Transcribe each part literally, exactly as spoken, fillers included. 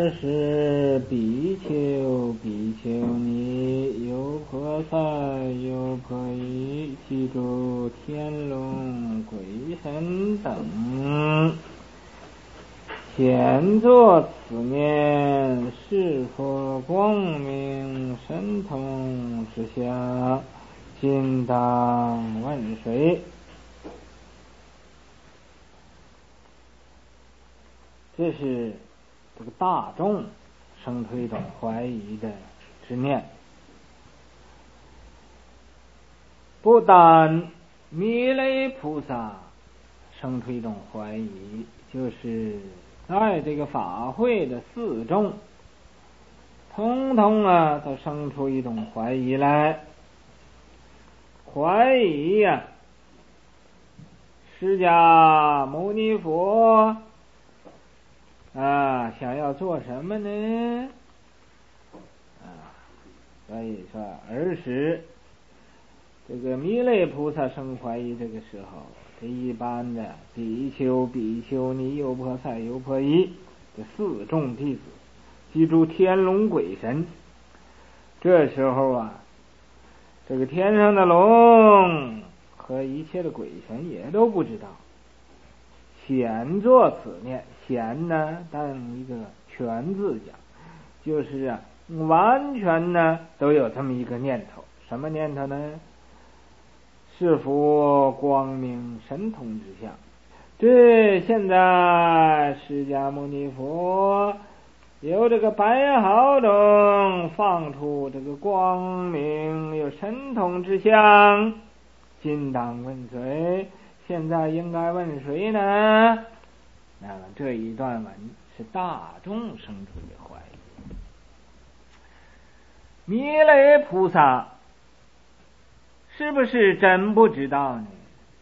二是比丘、比丘尼、优婆塞、优婆夷、记住天龙鬼神等，先作此念：是佛光明神通之下，今当问谁？这是这个大众生出一种怀疑的执念，不但弥勒菩萨生出一种怀疑，就是在这个法会的四众，通通啊都生出一种怀疑来。怀疑呀、啊，释迦牟尼佛啊，想要做什么呢？啊，所以说，儿时这个弥勒菩萨生怀疑，这个时候，这一般的比丘、比丘尼、优婆塞、优婆夷这四众弟子，记住天龙鬼神。这时候啊，这个天上的龙和一切的鬼神也都不知道。显作此念，显呢当一个全字讲，就是啊完全呢都有这么一个念头。什么念头呢？是佛光明神通之相。这现在释迦牟尼佛由这个白毫中放出这个光明有神通之相，今当问谁？现在应该问谁呢？那么这一段文是大众生出的怀疑。弥勒菩萨是不是真不知道呢？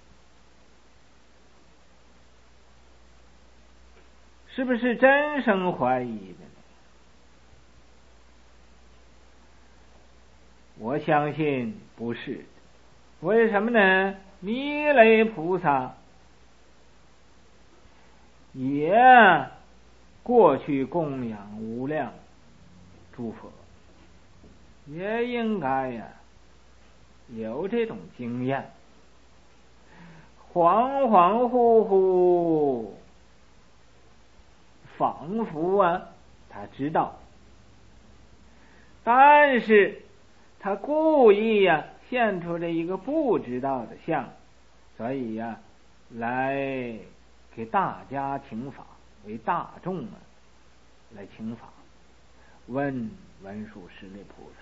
是不是真生怀疑的呢？我相信不是。为什么呢？弥勒菩萨也过去供养无量诸佛，也应该呀有这种经验，恍恍惚惚，仿佛啊他知道，但是他故意呀、啊、现出这一个不知道的相，所以呀、啊、来给大家请法，为大众啊来请法，问文殊师利菩萨。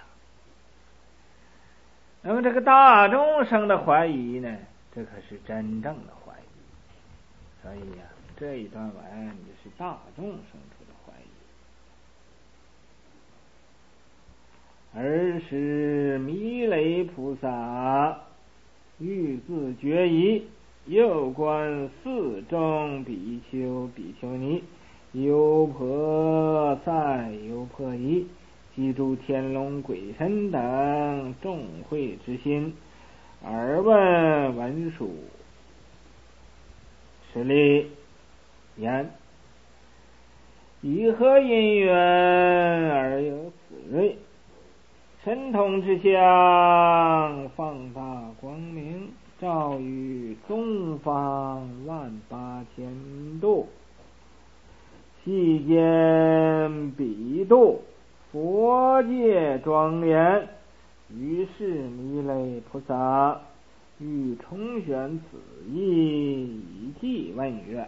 那么这个大众生的怀疑呢，这可是真正的怀疑。所以呀、啊、这一段文就是大众生出的怀疑。而是弥勒菩萨欲自决疑，又观四众比丘、比丘尼、优婆塞、优婆夷，记住天龙鬼神等众会之心，而问文殊师利言：以何因缘而有此瑞？神通之相，放大光明，照于东方万八千度，悉见彼度，佛界庄严。于是弥勒菩萨欲重宣此意，以记问曰：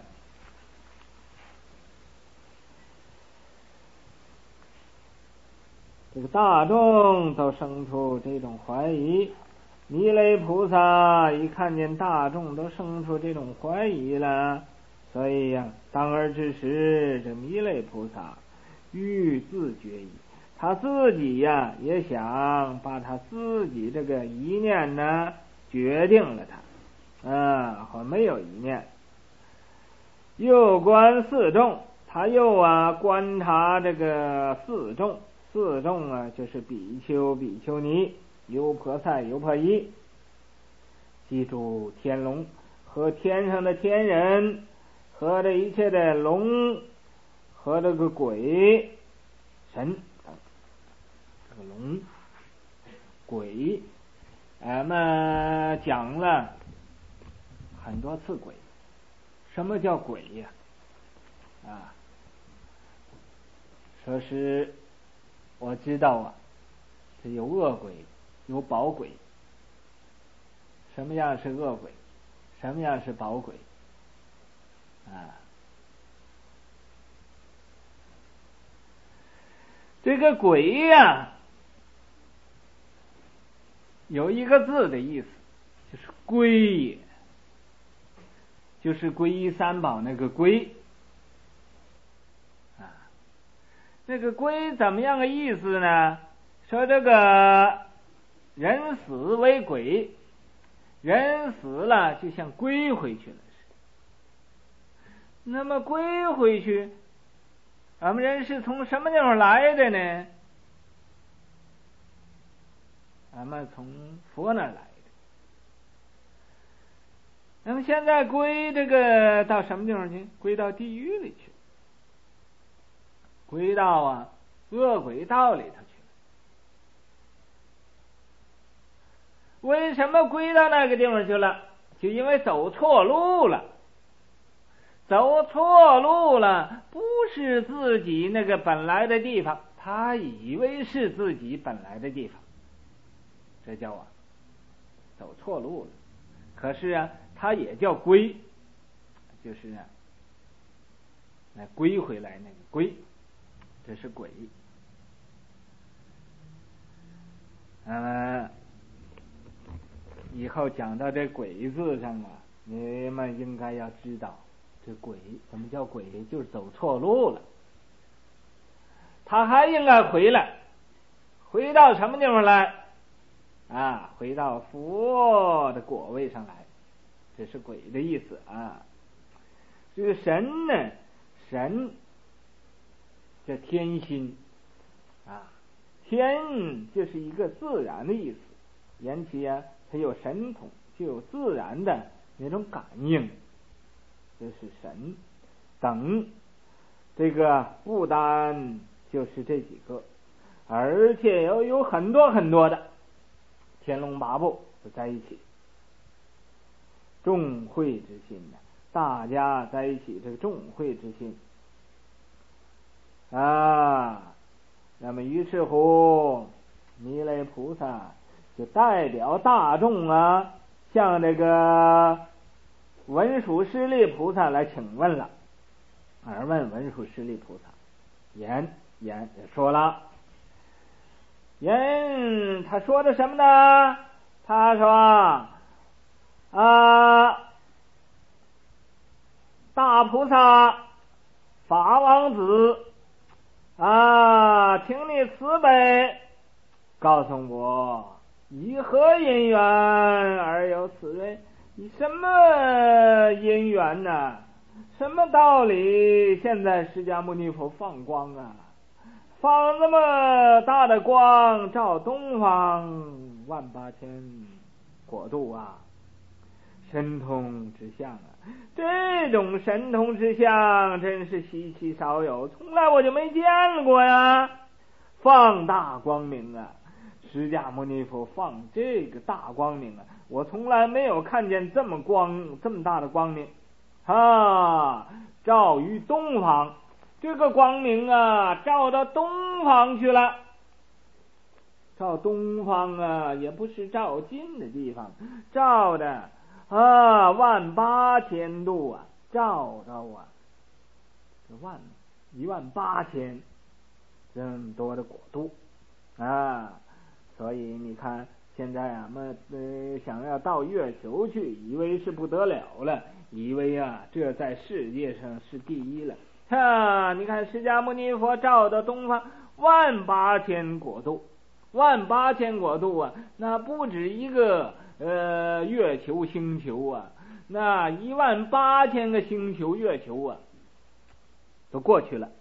这个大众都生出这种怀疑，弥勒菩萨一看见大众都生出这种怀疑了，所以呀、啊，当尔之时，这弥勒菩萨欲自决疑，他自己呀、啊、也想把他自己这个一念呢决定了他，啊，或没有一念。又观四众，他又啊观察这个四众。四众啊，就是比丘、比丘尼、优婆塞、优婆夷。记住天龙和天上的天人和这一切的龙和这个鬼神等，这个龙、鬼，俺们讲了很多次鬼。什么叫鬼呀？啊，说是我知道啊，是有恶鬼，有宝鬼。什么样是恶鬼？什么样是宝鬼？啊，这个鬼呀，有一个字的意思，就是归也，就是皈依三宝那个归啊。那个归怎么样的意思呢？说这个人死为鬼，人死了就像归回去了似的。那么归回去，俺们人是从什么地方来的呢？俺们从佛那儿来的。那么现在归这个到什么地方去？归到地狱里去，归到啊恶鬼道里头去。为什么归到那个地方去了？就因为走错路了。走错路了，不是自己那个本来的地方，他以为是自己本来的地方，这叫啊走错路了。可是啊，他也叫归，就是啊来归回来那个归，这是鬼。嗯、呃，以后讲到这鬼字上啊，你们应该要知道，这鬼怎么叫鬼？就是走错路了。他还应该回来，回到什么地方来？啊，回到佛的果位上来，这是鬼的意思啊。这个神呢，神这天心啊，天就是一个自然的意思，言其啊，它有神统，就有自然的那种感应，这是神等。这个不单就是这几个，而且有有很多很多的天龙八部就在一起，众会之心呢，大家在一起，这个众会之心啊。那么于是乎，弥勒菩萨就代表大众啊，向这个文殊师利菩萨来请问了。而问文殊师利菩萨，言言也说了，言他说的什么呢？他说啊，大菩萨法王子啊，请你慈悲告诉我，以何因缘而有此人？以什么因缘呢、啊？什么道理？现在释迦牟尼佛放光啊，放这么大的光，照东方万八千国度啊，神通之相啊！这种神通之相真是稀奇少有，从来我就没见过呀！放大光明啊，释迦牟尼佛放这个大光明啊，我从来没有看见这么光这么大的光明啊！照于东方，这个光明啊，照到东方去了。照东方啊，也不是照近的地方，照的啊万八千度啊，照到啊这万一万八千这么多的国度啊。所以你看现在啊们呃想要到月球去，以为是不得了了，以为啊这在世界上是第一了啊。你看释迦牟尼佛照到东方万八千国度，万八千国度啊，那不止一个呃月球星球啊，那一万八千个星球月球啊都过去了。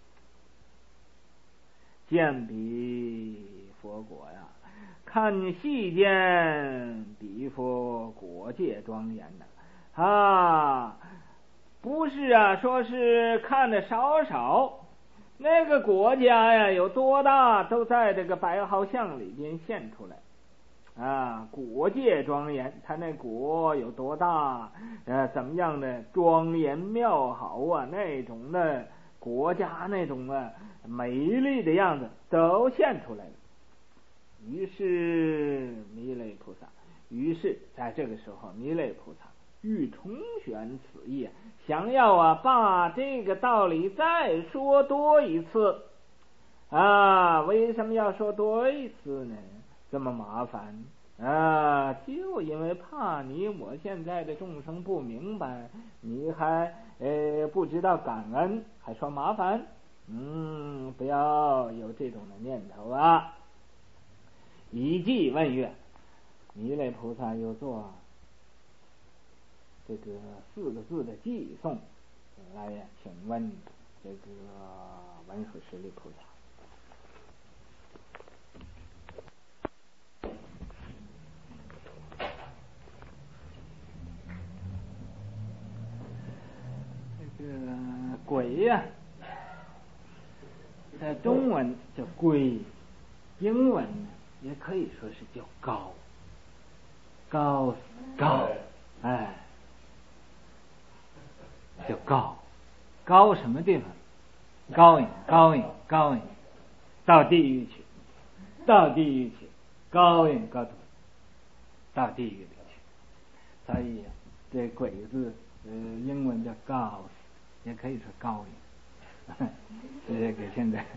见彼佛国呀，看细见彼佛国界庄严呐啊！不是啊，说是看的少少， 那个国家呀有多大，都在这个白毫像里边现出来。啊，国界庄严，他那国有多大？呃，怎么样的庄严妙好啊？那种的国家那种啊美丽的样子都现出来了。于是弥勒菩萨，于是在这个时候，弥勒菩萨欲重宣此意，想要啊把这个道理再说多一次啊。为什么要说多一次呢？这么麻烦啊，就因为怕你我现在的众生不明白，你还呃不知道感恩，还说麻烦。嗯，不要有这种的念头啊。以偈问曰，弥勒菩萨又做这个四个字的偈颂来呀，请问这个文殊师利菩萨，这个鬼呀、啊，在中文叫鬼，英文呢也可以说是叫高，高高，哎，叫高，高什么地方？高引高引高引，到地狱去，到地狱去，高引高度，到地狱里去。所以这鬼字，呃，英文叫高，也可以说高引。这个现在，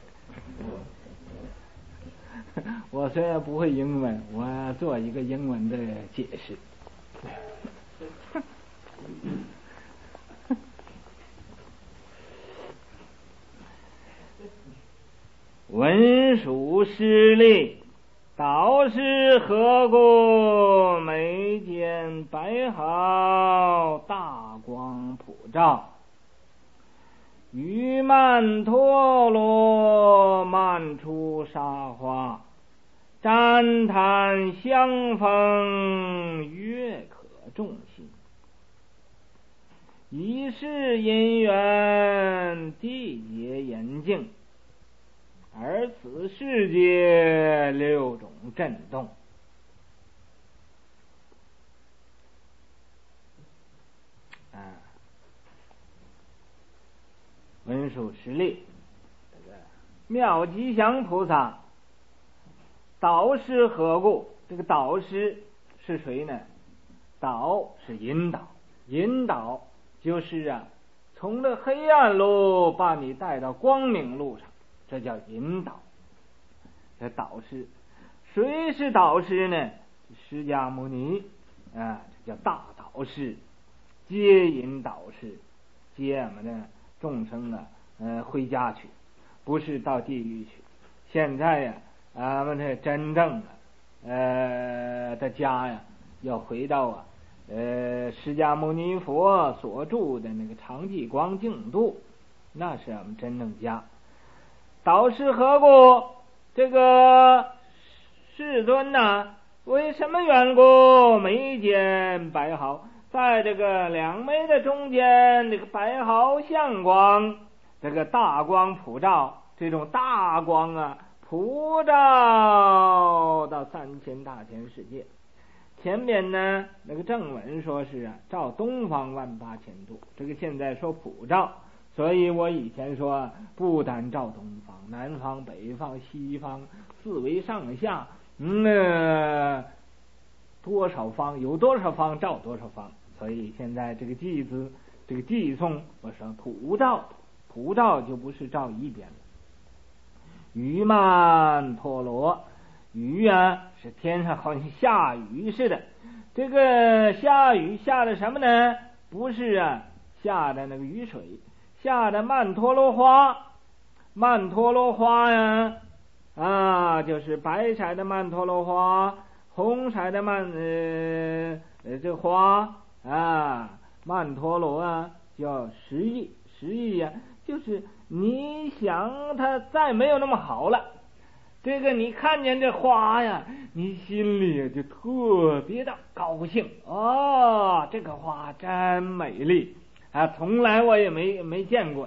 我虽然不会英文，我做一个英文的解释。文殊师利，导师何故？眉间白毫，大光普照。于曼陀罗，漫出沙花。赞叹相逢，悦可众心。一世因缘，缔结严净。而此世界六种震动，啊，文殊师利，这个妙吉祥菩萨，导师何故？这个导师是谁呢？导是引导，引导就是啊，从这黑暗路把你带到光明路上。这叫引导，这导师，谁是导师呢？释迦牟尼啊，这叫大导师，接引导师，接我们的众生啊，呃，回家去，不是到地狱去。现在呀、啊，俺们这真正的呃的家呀，要回到啊，呃，释迦牟尼佛所住的那个常寂光净土，那是我们真正家。导师何故？这个世尊呐、啊，为什么缘故？眉间白毫，在这个两眉的中间，这个白毫相光，这个大光普照，这种大光啊，普照到三千大千世界。前边呢，那个正文说是啊，照东方万八千度，这个现在说普照。所以我以前说，不单照东方、南方、北方、西方，四维上下，嗯、呃，多少方有多少方照多少方。所以现在这个偈字，这个偈颂，我说普照，普照就不是照一边了。雨曼陀罗，雨啊是天上好像下雨似的，这个下雨下的什么呢？不是啊，下的那个雨水。下的曼陀罗花，曼陀罗花呀，啊，就是白色的曼陀罗花，红色的曼呃呃这花啊，曼陀罗啊，叫十亿，十亿呀，就是你想它再没有那么好了，这个你看见这花呀，你心里就特别的高兴哦，这个花真美丽。啊，从来我也没没见过，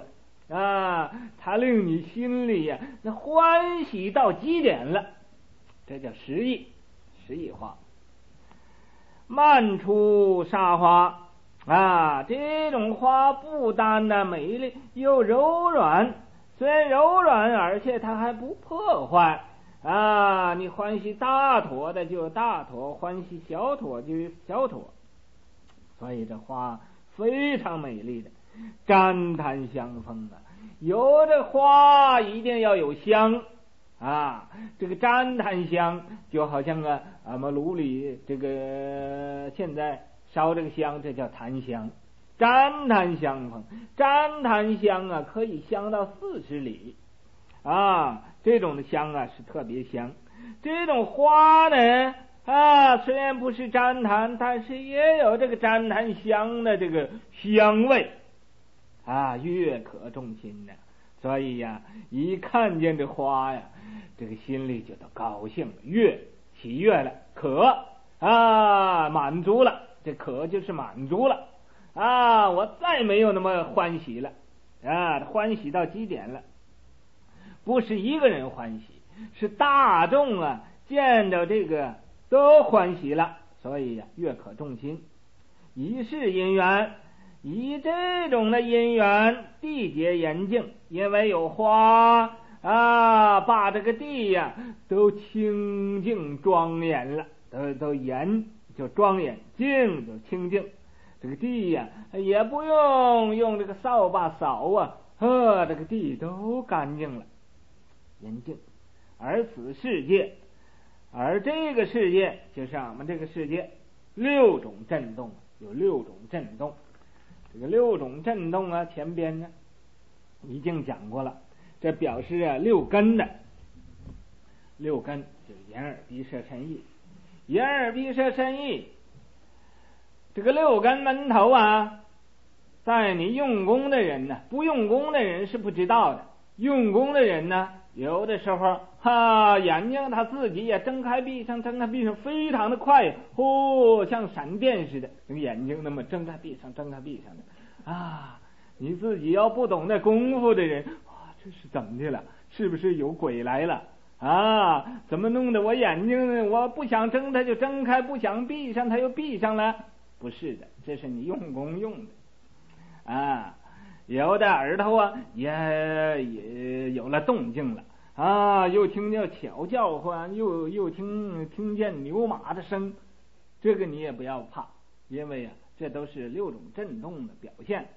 啊，它令你心里呀、啊、那欢喜到极点了，这叫十意，十意花。漫出沙花啊，这种花不单的美丽又柔软，虽然柔软，而且它还不破坏啊。你欢喜大朵的就大朵，欢喜小朵就小朵，所以这花非常美丽的，沾檀香风啊。有这花一定要有香啊，这个沾檀香就好像啊，俺们炉里这个现在烧这个香，这叫檀香，沾檀香风，沾檀香啊，可以香到四十里啊，这种的香啊是特别香。这种花呢啊，虽然不是沾檀，但是也有这个沾檀香的这个香味啊，悦可众心的。所以呀、啊，一看见这花呀，这个心里就都高兴了，悦喜悦了，可啊满足了，这可就是满足了啊，我再没有那么欢喜了啊，欢喜到极点了。不是一个人欢喜，是大众啊见着这个都欢喜了，所以呀、啊、悦可众心。以是因缘，以这种的因缘，地结严净，因为有花啊，把这个地呀、啊、都清净庄严了，都都严就庄严，净就清净。这个地呀、啊、也不用用这个扫把扫啊，呵，这个地都干净了，严净。而此世界，而这个世界就是我们这个世界，六种震动，有六种震动。这个六种震动啊，前边呢已经讲过了，这表示啊六根的，六根就是眼耳鼻舌身意，眼耳鼻舌身意，这个六根门头啊，在你用功的人呢，不用功的人是不知道的，用功的人呢，有的时候哈眼睛他自己也睁开闭上睁开闭上非常的快，哦，像闪电似的，那个眼睛那么睁开闭上睁开闭上的啊，你自己要不懂那功夫的人，哇，这是怎么的了？是不是有鬼来了啊？怎么弄得我眼睛呢？我不想睁它就睁开，不想闭上它又闭上了？不是的，这是你用功用的啊。有的耳朵啊也也有了动静了啊，又听见巧叫唤，又又听听见牛马的声，这个你也不要怕，因为啊这都是六种震动的表现。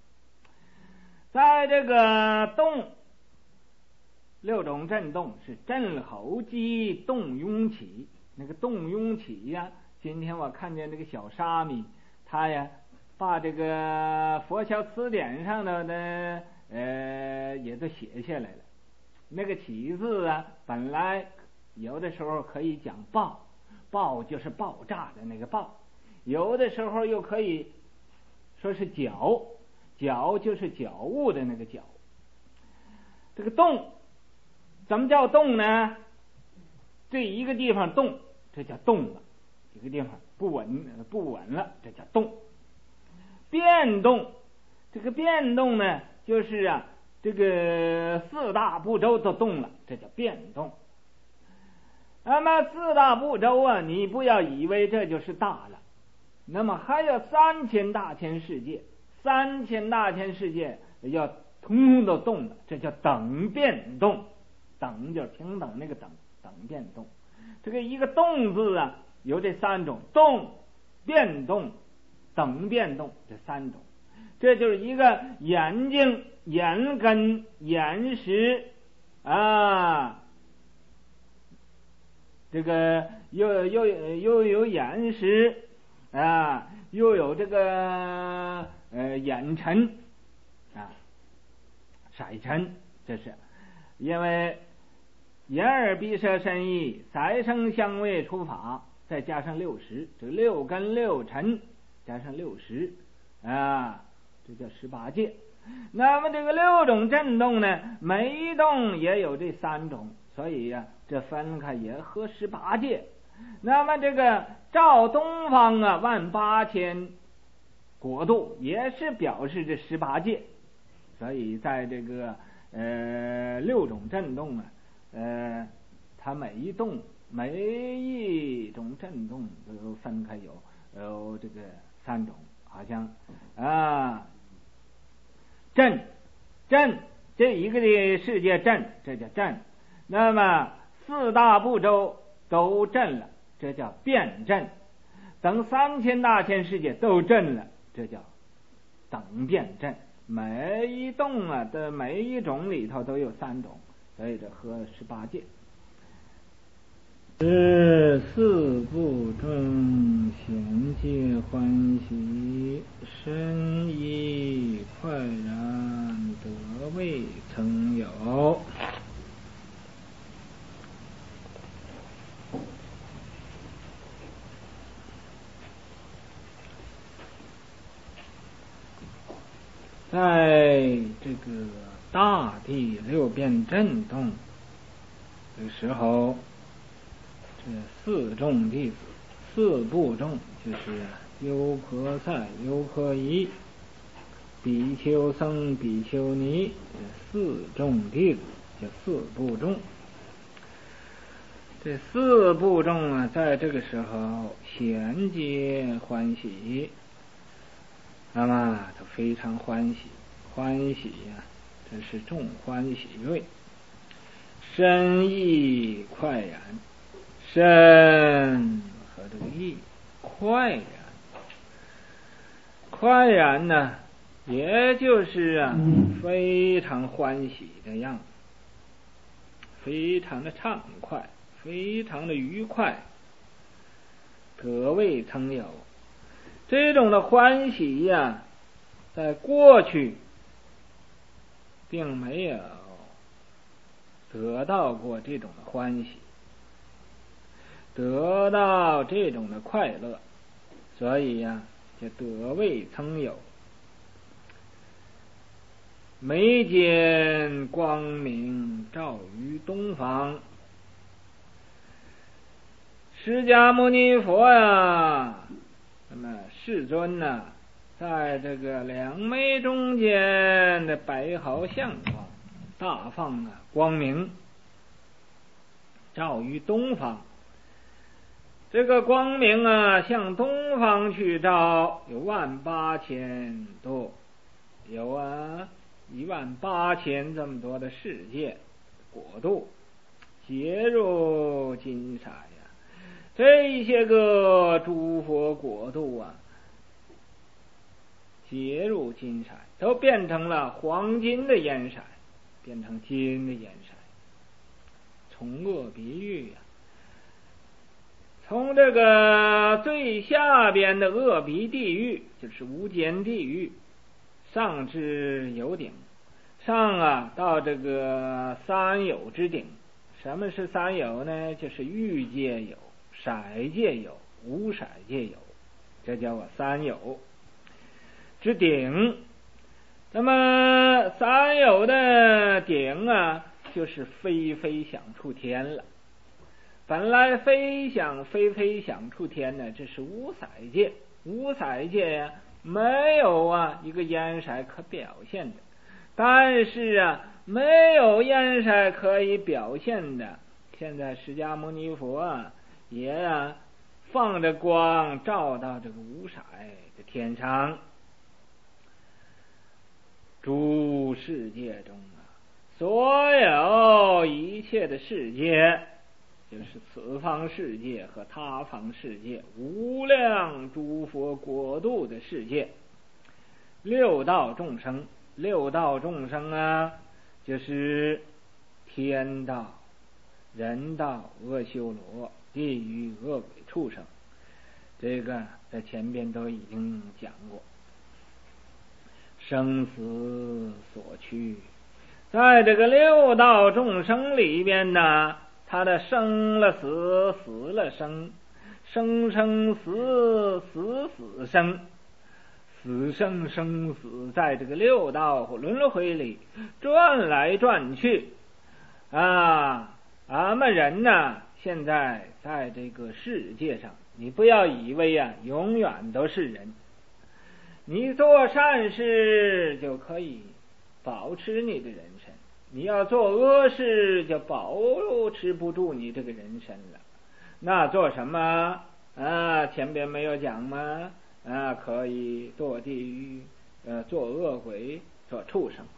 在这个动，六种震动是震吼激动拥起，那个动拥起呀，今天我看见这个小沙弥，他呀把这个佛教词典上的呢呃也都写下来了。那个起字啊，本来有的时候可以讲爆，爆就是爆炸的那个爆，有的时候又可以说是搅，搅就是搅物的那个搅。这个动怎么叫动呢？这一个地方动，这叫动了，一个地方不稳不稳了，这叫动。变动，这个变动呢就是啊这个四大部洲都动了，这叫变动。那么四大部洲啊，你不要以为这就是大了，那么还有三千大千世界，三千大千世界要通通都动了，这叫等变动。等就是平等那个等，等变动。这个一个动字啊，有这三种：动、变动、等变动，这三种。这就是一个眼睛、眼根、眼识啊，这个又又又有眼识啊，又有这个呃眼尘啊，色尘，这是因为眼耳鼻舌身意三声香味触法，再加上六识，这六根六尘加上六识啊，这叫十八界。那么这个六种震动呢，每一动也有这三种，所以呀、啊，这分开也合十八界。那么这个照东方啊，万八千国度也是表示这十八界。 所以在这个呃六种震动啊，呃，它每一动每一种震动都分开有有这个三种，好像啊震震这一个的世界震，这叫震。那么四大部洲都震了，这叫变震。等三千大千世界都震了，这叫等变震。每一动啊的每一种里头都有三种，所以这合十八界。是四部中贤戒欢喜，身意快然得未曾有。在这个大地六变震动的时候，这四众弟子，四部众就是优婆塞、优婆夷、比丘僧、比丘尼，这四众弟子叫四部众。这四部众啊，在这个时候贤皆欢喜，那么他非常欢喜，欢喜呀、啊，这是众欢喜瑞，身意快然，身和这个意快然，快然呢，也就是啊，非常欢喜的样子，非常的畅快，非常的愉快，得未曾有。这种的欢喜呀、啊，在过去并没有得到过这种的欢喜，得到这种的快乐，所以呀、啊，就得未曾有。眉间光明照于东方，释迦牟尼佛呀、啊，那么世尊呐、啊，在这个两眉中间的白毫相光，大放啊光明，照于东方。这个光明啊，向东方去照，有万八千多，有啊一万八千这么多的世界国度，皆入金色呀。这些个诸佛国度啊，皆入金色，都变成了黄金的颜色，变成金的颜色。从恶比喻呀、啊，从这个最下边的恶鼻地狱，就是无间地狱，上至有顶，上啊到这个三有之顶。什么是三有呢？就是欲界有、色界有、无色界有，这叫我三有之顶。那么三有的顶啊，就是非非想处天了。本来非想非非想处天呢，这是无色界，无色界呀、啊，没有啊一个颜色可表现的。但是啊，没有颜色可以表现的，现在释迦牟尼佛啊，也啊放着光照到这个无色的天上。诸世界中啊，所有一切的世界，就是此方世界和他方世界，无量诸佛国度的世界，六道众生。六道众生啊，就是天道、人道、阿修罗、地狱、恶鬼、畜生，这个在前边都已经讲过。生死所趋，在这个六道众生里边呢，他的生了死，死了生，生生死，死死生，死生生死，在这个六道轮回里转来转去啊！俺们人呢，现在在这个世界上，你不要以为啊，永远都是人。你做善事就可以保持你的人身。你要做恶事，就保持不住你这个人身了。那做什么啊？前边没有讲吗？啊，可以做地狱，呃，做恶鬼，做畜生。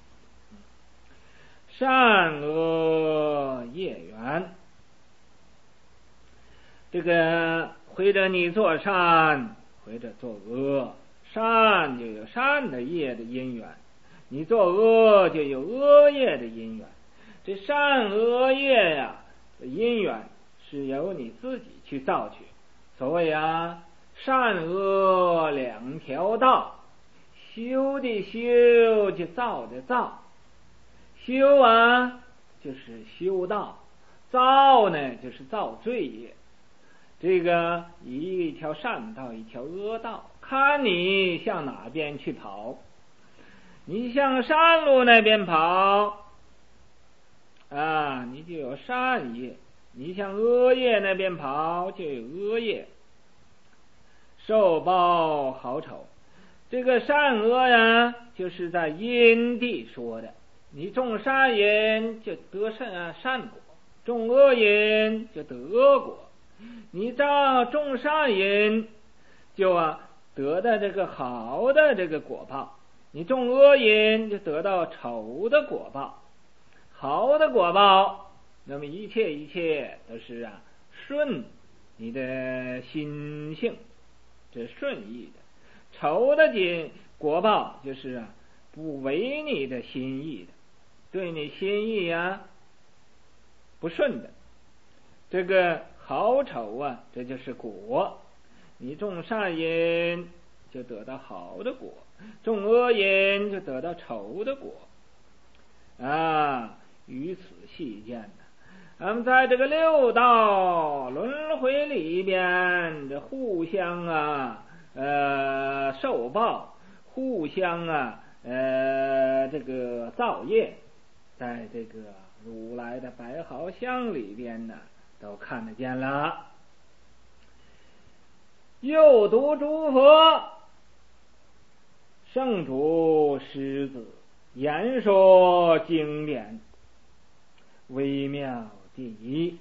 善恶业缘，这个或者你做善，或者做恶。善就有善的业的因缘，你做恶就有恶业的因缘。这善恶业呀、啊，因缘是由你自己去造取。所谓啊，善恶两条道，修的修，就造的造。修啊，就是修道；造呢，就是造罪业。这个一条善道，一条恶道，看你向哪边去跑。你向善路那边跑啊，你就有善业；你向恶业那边跑，就有恶业。受报好丑，这个善恶呀，就是在因地说的。你种善因就得善善果，种恶因就得恶果。你照种善因，就啊得到这个好的这个果报；你种恶因，就得到丑的果报。好的果报，那么一切一切都是啊顺你的心性，这顺意的；丑的果报就是啊不违你的心意的，对你心意啊不顺的。这个好丑啊，这就是果。你种善因就得到好的果，种恶因就得到丑的果啊。于此细见呢，咱们在这个六道轮回里边，这互相啊呃受报，互相啊呃这个造业，在这个如来的白毫相里边呢都看得见了。又读诸佛圣主狮子言说经典，微妙第一。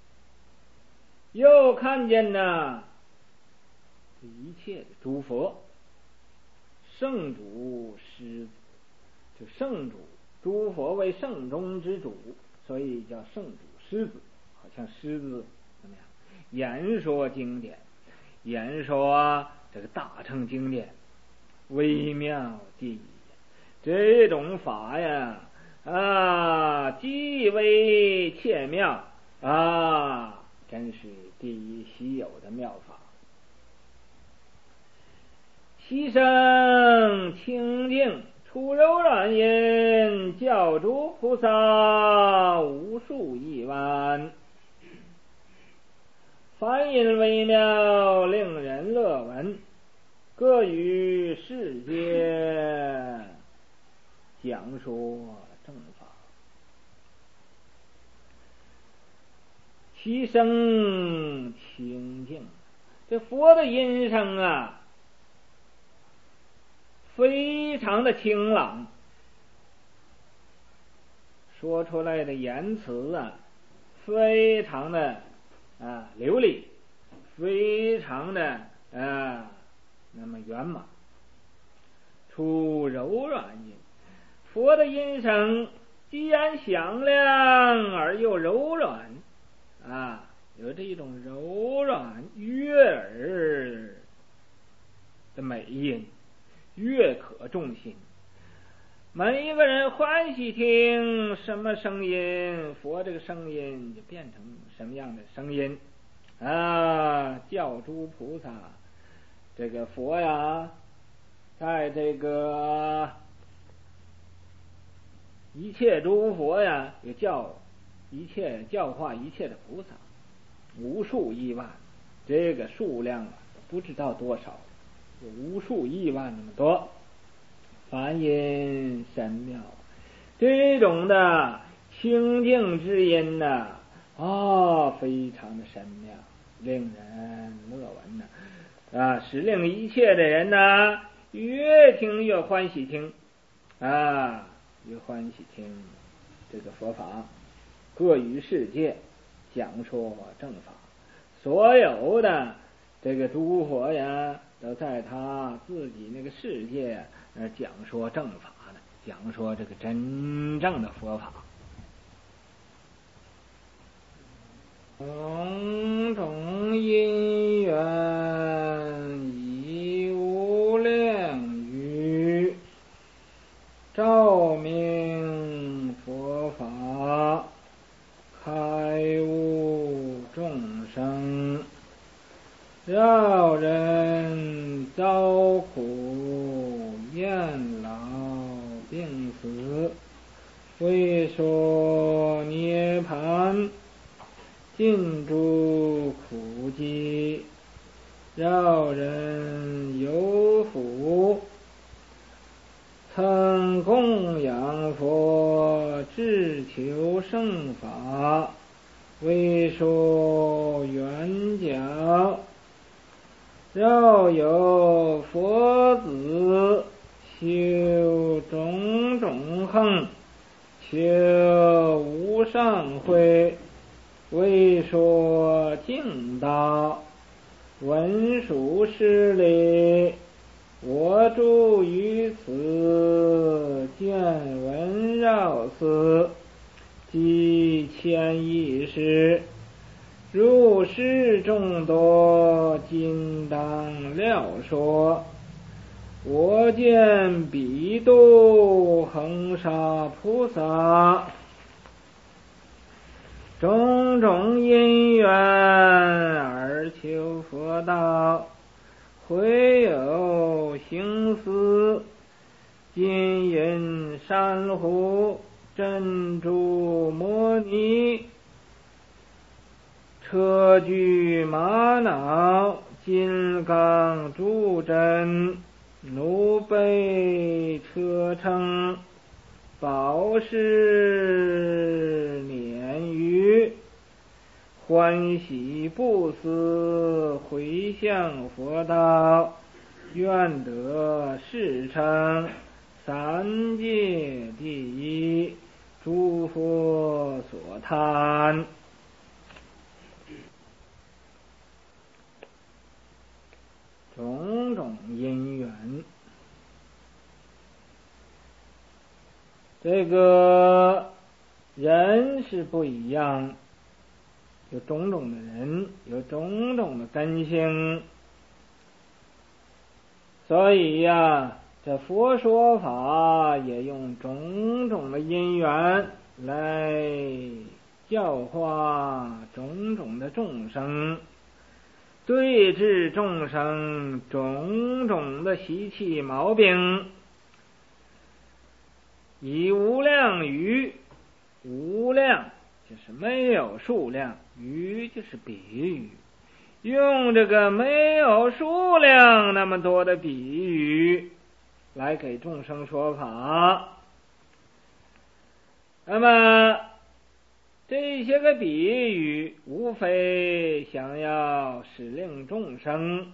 又看见呢一切的诸佛圣主狮子，就圣主，诸佛为圣中之主，所以叫圣主狮子，好像狮子怎么样？言说经典，言说这个大乘经典，微妙第一。这种法呀啊，极为切妙啊，真是第一稀有的妙法。牺牲清净出柔软音，教诸菩萨无数亿万，梵音微妙，令人乐闻，各于世界讲说正法。其声清净，这佛的音声啊非常的清朗，说出来的言辞啊非常的啊流利，非常的啊那么圆满。出柔软音，佛的音声既然响亮而又柔软啊，有这种柔软悦耳的美音，悦可众心。每一个人欢喜听什么声音，佛这个声音就变成什么样的声音啊！教诸菩萨，这个佛呀，在这个一切诸佛呀，也教一切教化一切的菩萨，无数亿万，这个数量啊不知道多少，有无数亿万那么多。梵音神妙，这种的清净之音呐、啊，哦，非常的神妙，令人乐闻呐、啊，啊，使令一切的人呐、啊，越听越欢喜听，啊，有欢喜听这个佛法，各于世界讲说正法，所有的这个诸佛呀，都在他自己那个世界呃讲说正法的，讲说这个真正的佛法。种种因缘以无量语，照明佛法，开悟众生，绕人遭苦，厌老病死，为说涅盘，尽诸苦集，绕人有福，曾供养佛，志求圣法，为说圆教，绕有佛子，修种种行，求无上慧，为说净道，文殊师利，我住于此，见闻绕寺，即千亿世，如是众多，今当了说。我见彼度恒沙菩萨，种种因缘而求佛道，会有行思，金银珊瑚珍珠摩尼，车具玛瑙金刚柱珍，奴婢车乘，宝石碾玉，欢喜不思，回向佛道，愿得世称，三界第一，诸佛所叹。种种因缘，这个人是不一样，有种种的人，有种种的根性，所以呀，这佛说法也用种种的因缘来教化种种的众生，对治众生种种的习气毛病，以无量语，无量就是没有数量，语就是比喻，用这个没有数量那么多的比喻来给众生说法。那么这些个比喻无非想要使令众生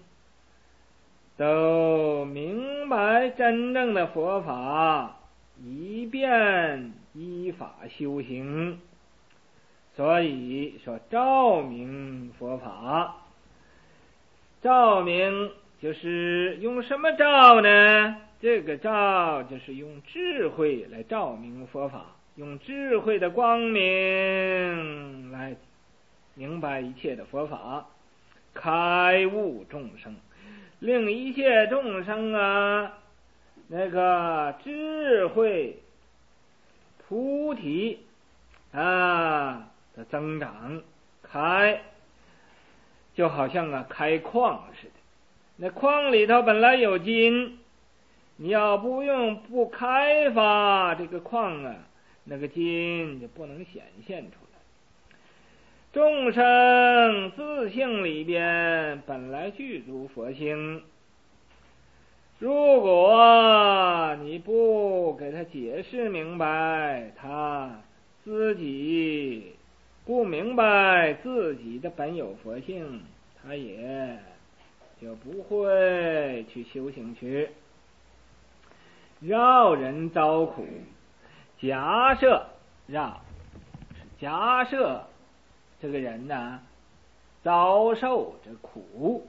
都明白真正的佛法，以便依法修行。所以说照明佛法，照明就是用什么照呢？这个照就是用智慧来照明佛法，用智慧的光明来明白一切的佛法，开悟众生，令一切众生啊，那个智慧菩提啊的增长，开就好像啊开矿似的，那矿里头本来有金，你要不用不开发这个矿啊，那个金就不能显现出来。众生自性里边本来具足佛性，如果你不给他解释明白，他自己不明白自己的本有佛性，他也就不会去修行去。绕人遭苦， 假设让假设这个人呢遭受这苦，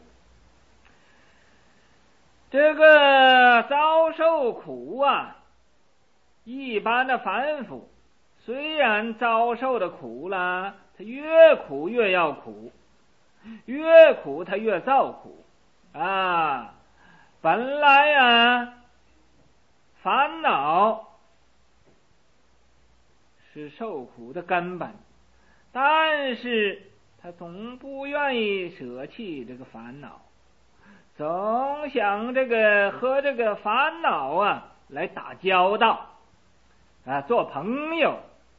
这个遭受苦啊，一般的凡夫虽然遭受的苦了，他越苦越要苦，越苦他越造苦啊。本来啊烦恼是受苦的根本，但是他总不愿意舍弃这个烦恼，总想这个和这个烦恼啊来打交道啊，做朋友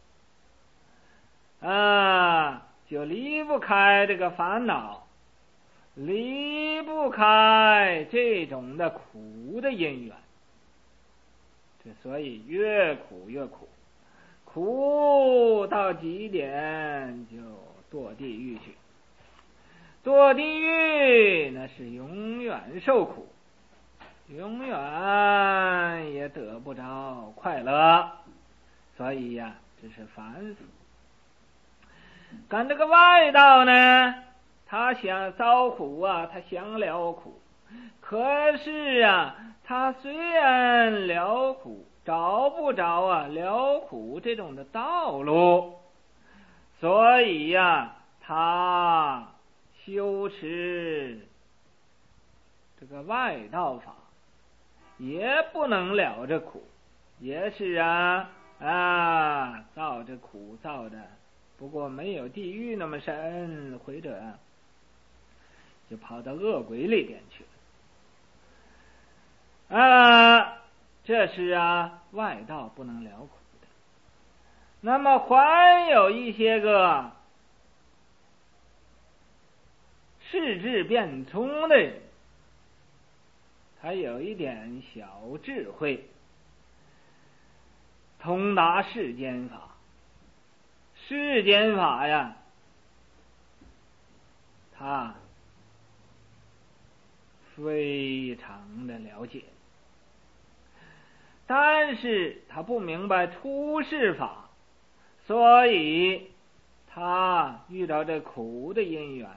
啊，就离不开这个烦恼，离不开这种的苦的因缘，这所以越苦越苦，苦到极点就堕地狱去，堕地狱那是永远受苦，永远也得不着快乐。所以呀、啊，这是凡夫。干这个外道呢，他想遭苦啊，他想了苦，可是啊，他虽然了苦，找不着啊了苦这种的道路，所以呀、啊，他修持这个外道法也不能了这苦，也是啊啊造这苦造的，不过没有地狱那么深，或者啊就跑到恶鬼里边去了啊，这是啊外道不能了苦的。那么还有一些个世智变聪的人，他有一点小智慧，通达世间法。世间法呀，他非常的了解，但是他不明白出世法，所以他遇到这苦的因缘，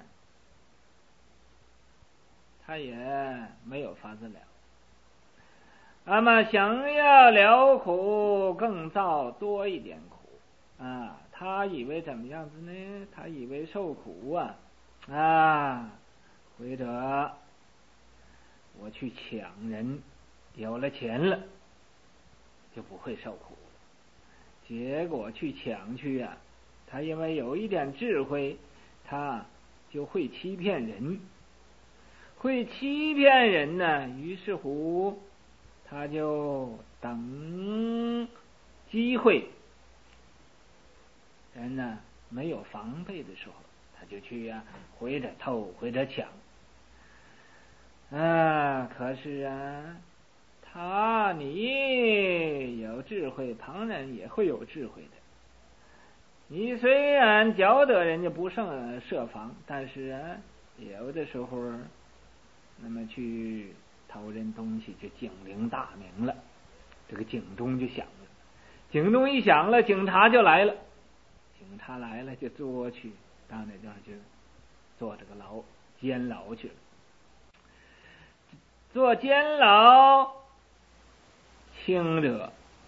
他也没有法子了。那么想要了苦，更造多一点苦啊！他以为怎么样子呢？他以为受苦啊啊，或者我去抢人，有了钱了就不会受苦了。结果去抢去啊，他因为有一点智慧，他就会欺骗人，会欺骗人呢，于是乎他就等机会，人呢没有防备的时候，他就去啊，回着偷，回着抢啊。可是啊，他你有智慧，旁人也会有智慧的。你虽然觉得人家不胜设防，但是啊，有的时候那么去偷人东西就警铃大鸣了，这个警钟就响了，警钟一响了，警察就来了，警察来了就捉去，到那地方就坐这个牢，监牢去了。坐监牢轻者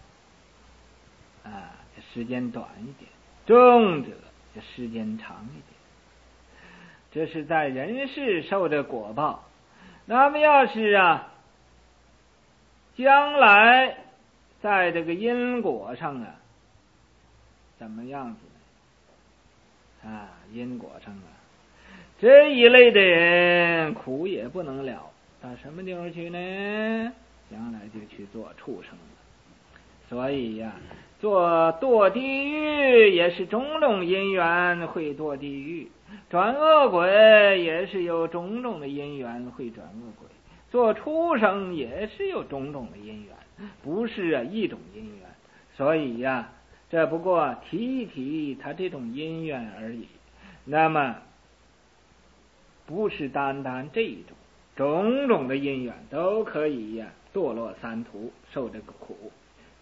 啊，这时间短一点，重者这时间长一点，这是在人世受的果报。那么要是啊将来在这个因果上啊怎么样子呢？啊，因果上啊这一类的人苦也不能了，到什么地方去呢？将来就去做畜生了。所以呀、啊，做堕地狱也是种种因缘会堕地狱，转恶鬼也是有种种的因缘会转恶鬼，做畜生也是有种种的因缘，不是啊一种因缘。所以呀、啊，这不过提一提他这种因缘而已。那么不是单单这一种，种种的因缘都可以呀、啊、堕落三途，受这个苦。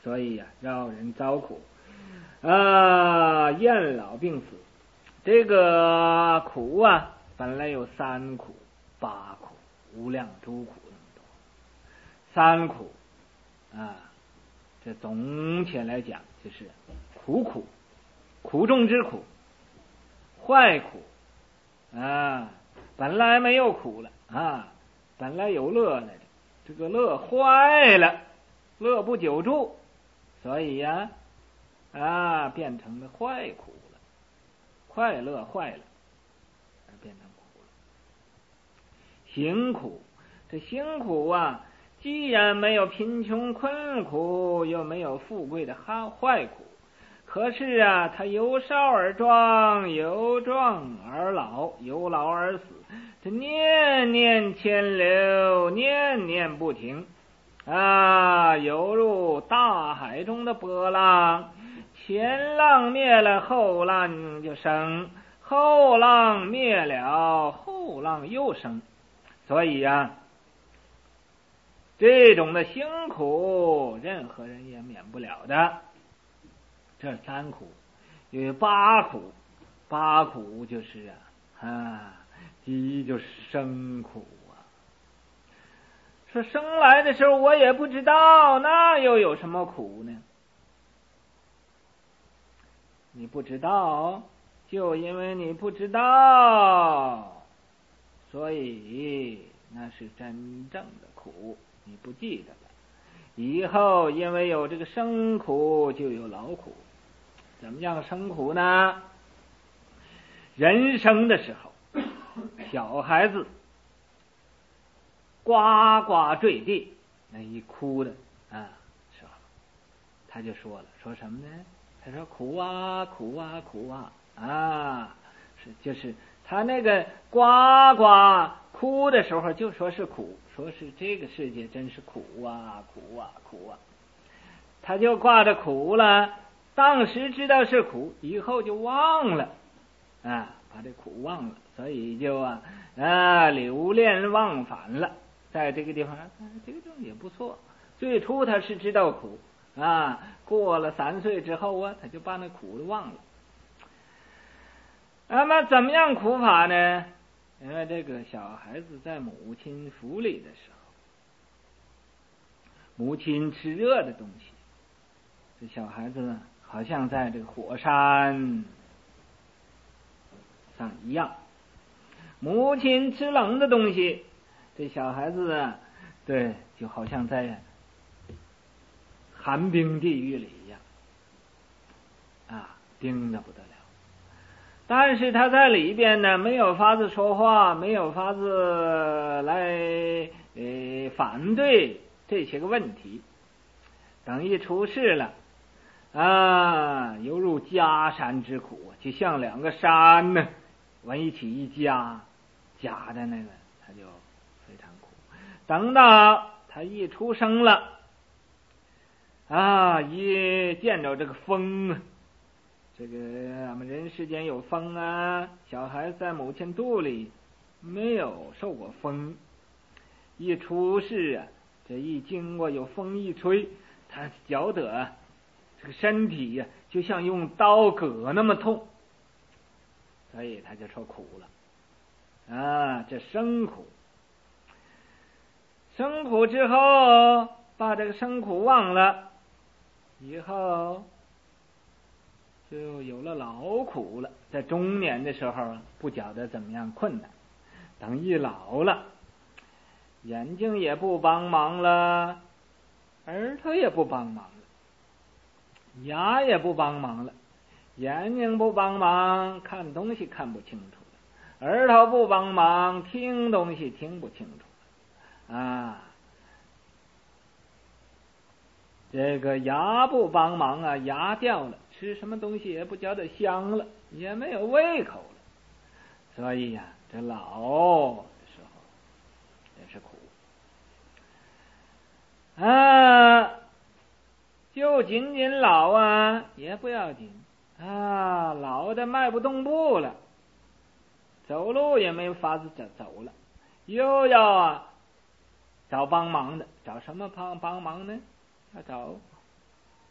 所以呀、啊，让人遭苦啊，厌老病死。这个苦啊，本来有三苦、八苦、无量诸苦那么多。三苦啊，这总体来讲就是苦苦、苦中之苦、坏苦啊，本来没有苦了啊，本来有乐来着，这个乐坏了，乐不久住，所以呀 啊, 啊变成了坏苦了，快乐坏了，而变成苦了。行苦，这行苦啊，既然没有贫穷困苦，又没有富贵的坏苦，可是啊，他由少而壮，由壮而老，由老而死，这念念牵流，念念不停啊，犹如大海中的波浪，前浪灭了，后浪就生，后浪灭了，后浪又生。所以啊，这种的辛苦，任何人也免不了的。这三苦，有八苦，八苦就是啊，啊，第一就是生苦啊。说生来的时候我也不知道，那又有什么苦呢？你不知道，就因为你不知道，所以那是真正的苦，你不记得了。以后因为有这个生苦，就有劳苦。怎么样生苦呢？人生的时候，小孩子呱呱坠地，那一哭的啊时候，他就说了，说什么呢？他说苦啊苦啊苦啊啊，是就是他那个呱呱哭的时候，就说是苦，说是这个世界真是苦啊苦啊苦啊，他就挂着苦了。当时知道是苦，以后就忘了啊，把这苦忘了，所以就啊啊流连忘返了。在这个地方，啊、这个也不错。最初他是知道苦啊，过了三岁之后啊，他就把那苦都忘了。那么怎么样苦法呢？因为这个小孩子在母亲腹里的时候，母亲吃热的东西，这小孩子呢，好像在这个火山上一样。母亲吃冷的东西，这小孩子啊，对，就好像在寒冰地狱里一样啊，冰的不得了。但是他在里边呢，没有法子说话，没有法子来呃反对这些个问题。等一出世了啊，犹如夹山之苦，就像两个山呢往一起一夹，夹的那个他就非常苦。等到他一出生了啊，一见着这个风，这个俺们人世间有风啊，小孩在母亲肚里没有受过风，一出世啊，这一经过有风一吹，他觉得这个身体呀、啊、就像用刀割那么痛，所以他就说苦了啊，这生苦。生苦之后把这个生苦忘了，以后就有了劳苦了。在中年的时候不觉得怎么样困难，等一老了，眼睛也不帮忙了，耳朵也不帮忙了，牙也不帮忙了，眼睛不帮忙，看东西看不清楚了，耳朵不帮忙，听东西听不清楚了啊，这个牙不帮忙啊，牙掉了，吃什么东西也不觉得香了，也没有胃口了。所以呀、啊，这老的时候也是苦啊，就仅仅老啊也不要紧啊，老的迈不动步了，走路也没法子走了，又要啊找帮忙的，找什么帮帮忙呢？要找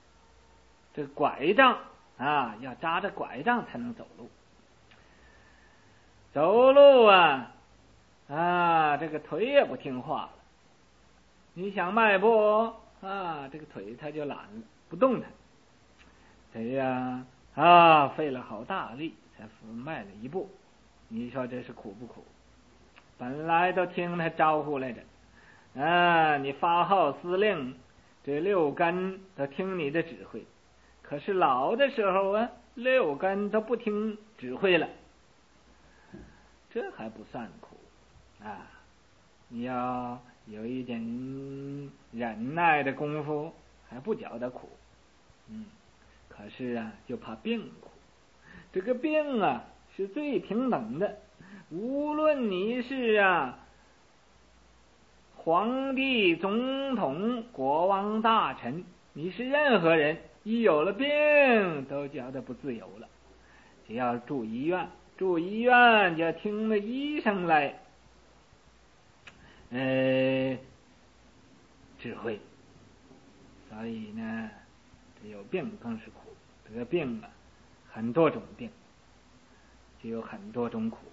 这拐杖啊，要扎着拐杖才能走路。走路啊啊，这个腿也不听话了。你想迈步啊，这个腿它就懒了，不动弹。谁呀啊，费了好大力才迈了一步。你说这是苦不苦？本来都听他招呼来着，啊，你发号司令，这六根都听你的指挥。可是老的时候啊，六根都不听指挥了，这还不算苦啊！你要有一点忍耐的功夫，还不觉得苦。嗯，可是啊，就怕病苦。这个病啊，是最平等的，无论你是啊皇帝、总统、国王、大臣，你是任何人，一有了病都觉得不自由了。只要住医院，住医院就听着医生来呃指挥。所以呢，这有病更是苦。这个病啊，很多种病，就有很多种苦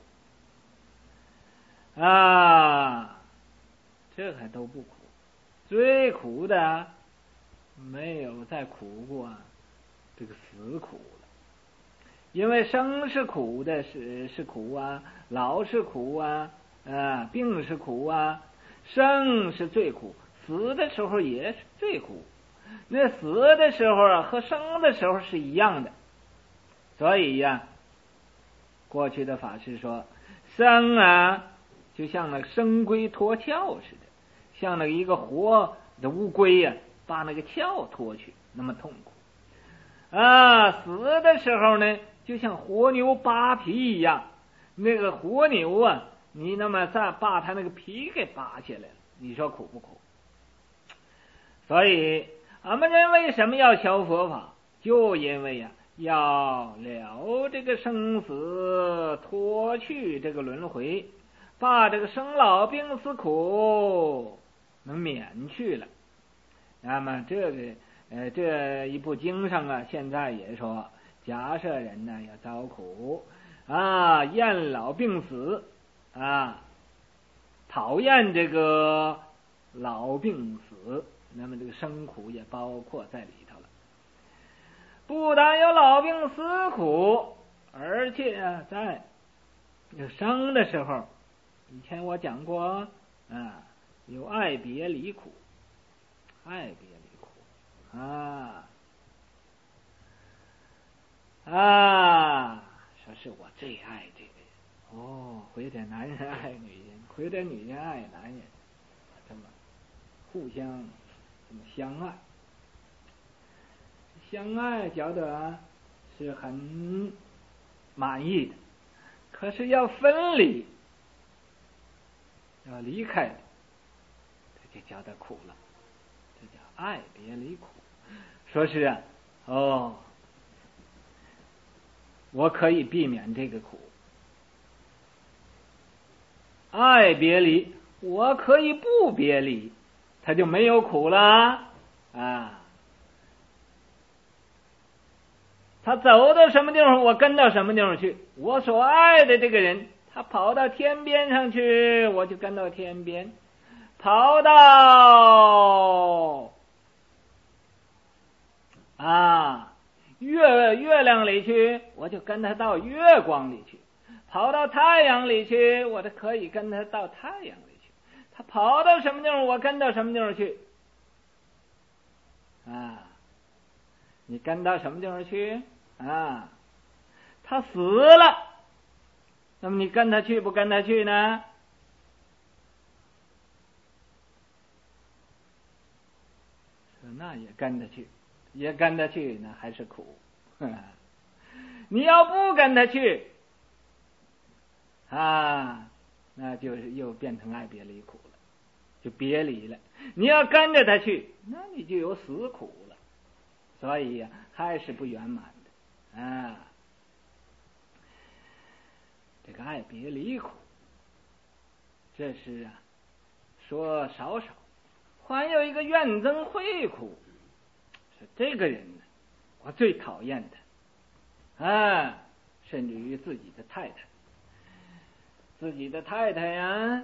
啊，这还都不苦。最苦的没有再苦过这个死苦了。因为生是苦的，是是苦啊，老是苦啊，啊，病是苦啊，生是最苦，死的时候也是最苦。那死的时候啊，和生的时候是一样的。所以呀，过去的法师说，生啊，就像那个生龟脱壳似的，像那一个活的乌龟呀、啊，把那个壳脱去，那么痛苦。啊，死的时候呢，就像活牛扒皮一样，那个活牛啊，你那么再把它那个皮给扒下来了，你说苦不苦？所以俺们人为什么要求佛法？就因为呀、啊，要了这个生死，脱去这个轮回，把这个生老病死苦能免去了。那么这个呃这一部经上啊，现在也说，假设人呢要遭苦啊，厌老病死啊，讨厌这个老病死，那么这个生苦也包括在里头了。不但有老病死苦，而且啊，在生的时候，以前我讲过啊，有爱别离苦，爱别离苦啊啊，说是我最爱这个人哦，回点男人爱女人，回点女人爱男人，这么互相这么相爱。相爱觉得是很满意的，可是要分离，要离开的，这就觉得苦了，这叫爱别离苦。说是啊，哦，我可以避免这个苦，爱别离，我可以不别离，他就没有苦了啊。他走到什么地方，我跟到什么地方去。我所爱的这个人，他跑到天边上去，我就跟到天边；跑到啊月月亮里去，我就跟他到月光里去；跑到太阳里去，我就可以跟他到太阳里去。他跑到什么地方，我跟到什么地方去啊。你跟到什么地方去啊？他死了，那么你跟他去不跟他去呢？那也跟他去，也跟他去，那还是苦。你要不跟他去啊，那就是又变成爱别离苦了，就别离了。你要跟着他去，那你就有死苦了。所以呀、啊，还是不圆满的啊。这个爱别离苦，这是啊，说少少。还有一个怨憎会苦，是这个人呢， 我最讨厌他啊，甚至于自己的太太，自己的太太呀，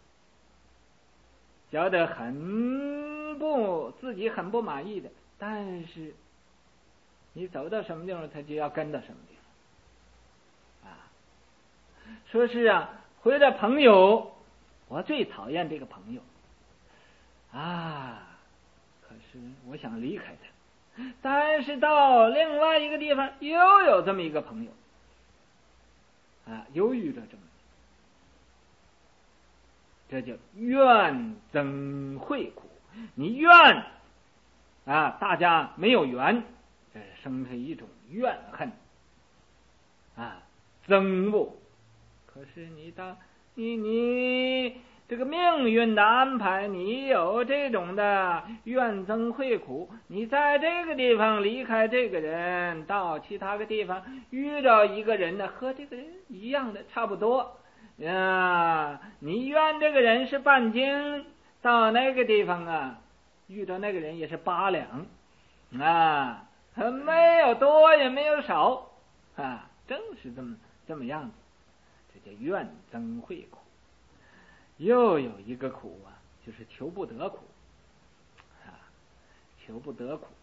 觉得很不自己很不满意的，但是你走到什么地方，他就要跟到什么地方啊。说是啊，回到朋友，我最讨厌这个朋友啊，可是我想离开他，但是到另外一个地方又有这么一个朋友啊，犹豫着这么，这叫怨憎会苦。你怨啊，大家没有缘，这生出一种怨恨啊，憎恶。可是你当你你这个命运的安排，你有这种的怨憎会苦，你在这个地方离开这个人，到其他个地方遇到一个人呢，和这个人一样的差不多啊，你怨这个人是半斤，到那个地方啊，遇到那个人也是八两啊，没有多也没有少啊，正是这么这么样子，这叫怨憎会苦。又有一个苦啊，就是求不得苦啊，求不得苦，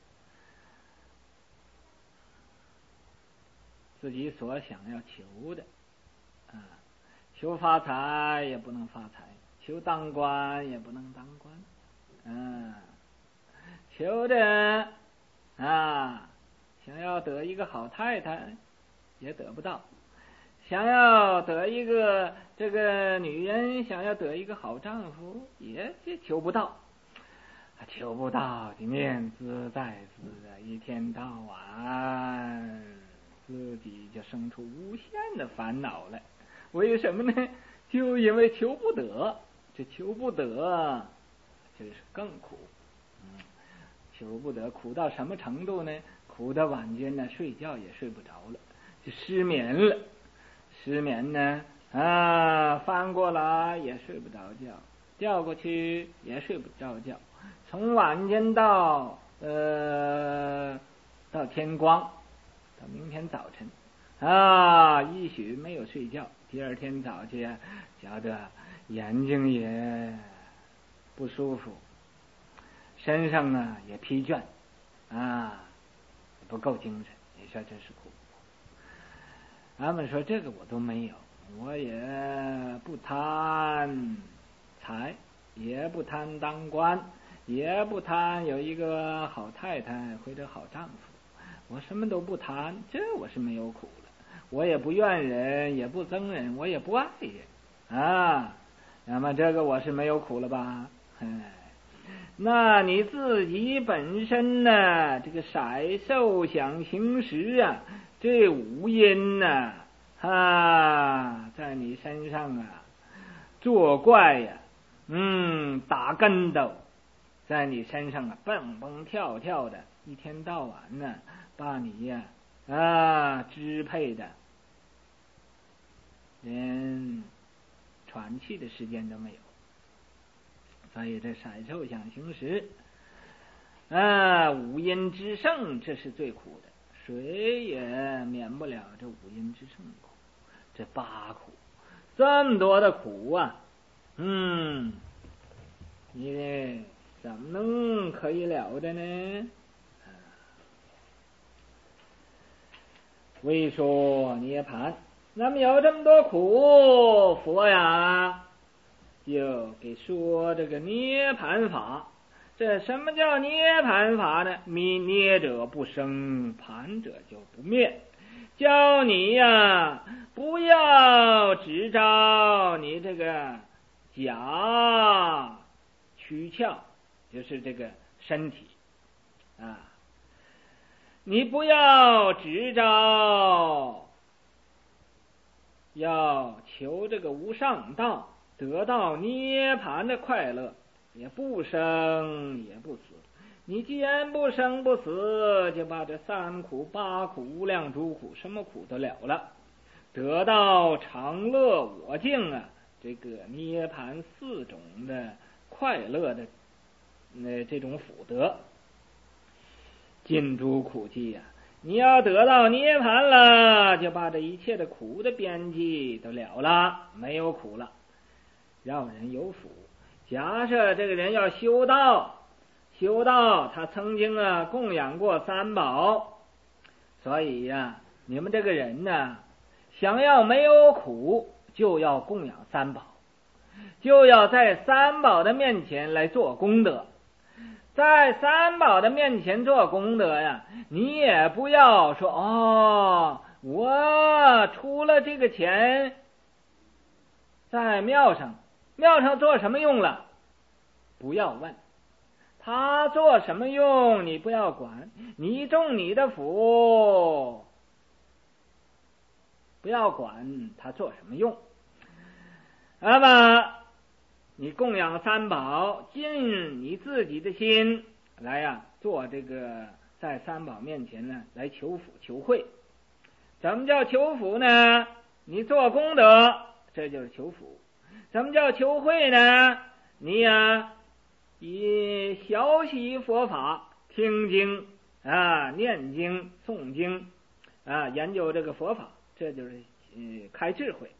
自己所想要求的啊，求发财也不能发财，求当官也不能当官啊，求的啊，想要得一个好太太也得不到，想要得一个这个女人，想要得一个好丈夫也也求不到，求不到的念兹在兹啊，一天到晚自己就生出无限的烦恼来。为什么呢？就因为求不得，这求不得就是更苦。嗯，求不得苦到什么程度呢？苦到晚间呢，睡觉也睡不着了，就失眠了。失眠呢啊，翻过来也睡不着觉，掉过去也睡不着觉，从晚间到呃到天光，到明天早晨啊，一宿没有睡觉，第二天早去啊，觉得眼睛也不舒服，身上啊也疲倦啊，不够精神。你说这是苦。他们说这个我都没有，我也不贪财，也不贪当官，也不贪有一个好太太或者好丈夫，我什么都不贪，这我是没有苦的。我也不怨人，也不憎人，我也不爱人啊，那么这个我是没有苦了吧？哎，那你自己本身呢，这个色受想行识啊，这五阴呢啊，在你身上啊作怪呀、啊，嗯，打跟斗，在你身上啊蹦蹦跳跳的，一天到晚呢把你呀 啊, 啊支配的连喘气的时间都没有。所以这色受想行识啊，五阴之盛，这是最苦的，谁也免不了这五阴之盛苦，这八苦，这么多的苦啊，嗯，你怎么能可以了的呢？为说涅槃，那么有这么多苦，佛呀就给说这个涅槃法。这什么叫涅槃法呢？迷涅者不生，盘者就不灭。教你呀，不要只照你这个假躯壳，就是这个身体啊，你不要只照，要求这个无上道，得到涅槃的快乐，也不生也不死。你既然不生不死，就把这三苦八苦无量诸苦什么苦都了了，得到常乐我净啊，这个涅槃四种的快乐的那这种福德，尽诸苦际啊， 你要得到涅槃了，就把这一切的苦的边际都了了，没有苦了，让人有福。假设这个人要修道，修道他曾经啊供养过三宝，所以呀、啊，你们这个人呢，想要没有苦，就要供养三宝，就要在三宝的面前来做功德。在三宝的面前做功德呀，你也不要说哦，我出了这个钱在庙上，庙上做什么用了？不要问，他做什么用你不要管，你种你的福，不要管他做什么用。那么你供养三宝，尽你自己的心来呀、啊，做这个在三宝面前呢来求福求慧。怎么叫求福呢？你做功德，这就是求福。怎么叫求慧呢？你呀、啊、以学习佛法，听经啊，念经诵经啊，研究这个佛法，这就是呃开智慧。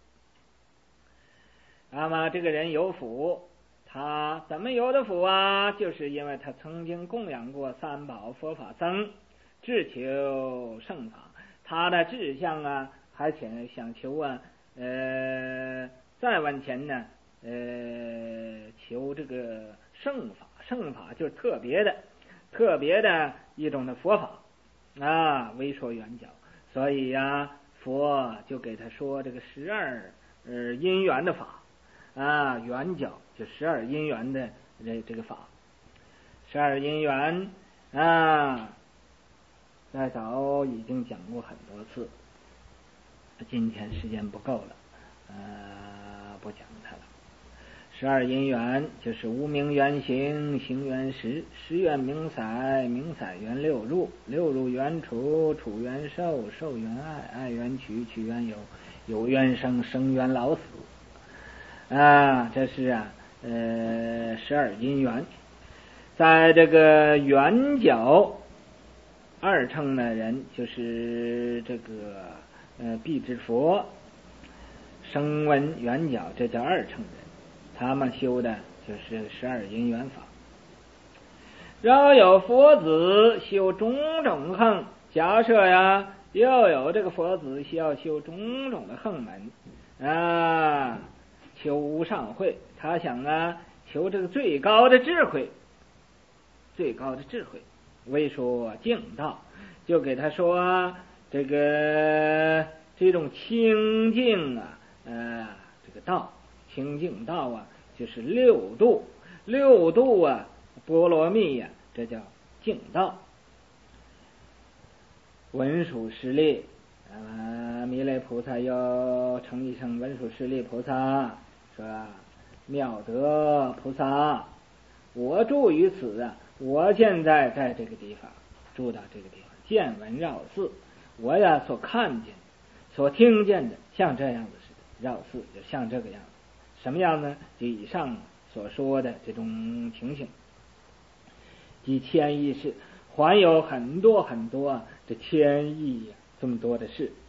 那么这个人有福，他怎么有的福啊？就是因为他曾经供养过三宝佛法僧，志求圣法。他的志向啊，还想想求啊，呃，再往前呢，呃，求这个圣法。圣法就是特别的、特别的一种的佛法啊，为说圆教。所以呀、啊，佛就给他说这个十二呃因缘的法。啊，圆教就十二因缘的这这个法，十二因缘啊，再早已经讲过很多次，今天时间不够了，呃，不讲它了。十二因缘就是无明缘行，行缘识，识缘名色，名色缘六入，六入缘处，处缘受，受缘爱，爱缘取，取缘有，有缘生，生缘老死。啊，这是啊，呃，十二因缘。在这个圆教二乘的人，就是这个呃辟支佛、声闻圆教，这叫二乘人，他们修的就是十二因缘法。若有佛子修种种横，假设呀，又有这个佛子需要修种种的横门啊。求无上慧，他想啊，求这个最高的智慧，最高的智慧，为说净道，就给他说这个这种清净啊，呃，这个道，清净道啊，就是六度，六度啊，波罗蜜呀、啊，这叫净道。文殊师利，啊，弥勒菩萨要称一声文殊师利菩萨。说妙德菩萨，我住于此啊，我现在在这个地方住到这个地方，见闻绕寺，我呀所看见所听见的像这样子似的，绕寺就像这个样子。什么样呢？就以上所说的这种情形，即千亿事，还有很多很多这千亿呀、啊、这么多的事。